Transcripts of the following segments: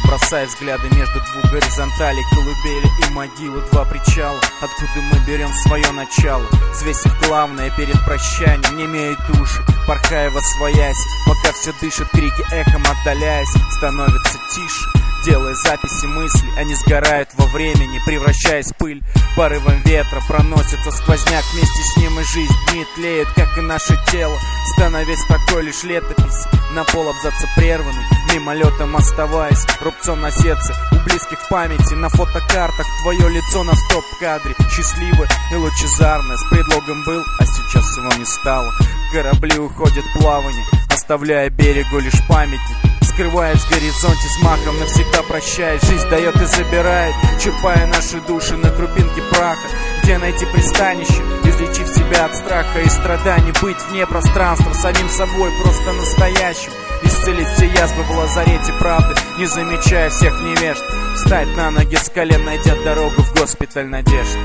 бросая взгляды между двух горизонталей, колыбели и могилы, два причала, откуда мы берем свое начало, взвесив главное перед прощанием, не имея души, порхая восвоясь, пока все дышит, крики эхом отдаляясь, становится тише, делая записи мыслей, они сгорают во времени, превращаясь в пыль. Порывом ветра проносится сквозняк, вместе с ним и жизнь дни тлеют, как и наше тело, становясь такой лишь летопись. На пол абзаца прерванный, мимолетом оставаясь рубцом на сердце, у близких в памяти, на фотокартах твое лицо на стоп-кадре, счастливое и лучезарное, с предлогом был, а сейчас его не стало. Корабли уходят в плавание, оставляя берегу лишь памятник, скрываясь в горизонте с махом, навсегда прощаясь. Жизнь дает и забирает, черпая наши души на крупинки праха. Где найти пристанище, излечив себя от страха и страданий, быть вне пространства, самим собой, просто настоящим, исцелить все язвы в лазарете правды, не замечая всех невежд, встать на ноги с колен, найдя дорогу в госпиталь надежд.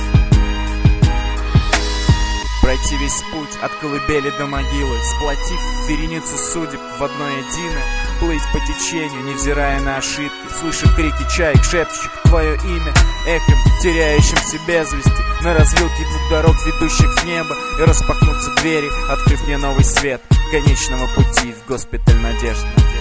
Пройти весь путь от колыбели до могилы, сплотив вереницу судеб в одно единое, плыть по течению, невзирая на ошибки, слыша крики чаек, шепчущих твое имя, эхом, теряющимся без вести, на развилке двух дорог, ведущих в небо, и распахнутся двери, открыв мне новый свет конечного пути в госпиталь надежд.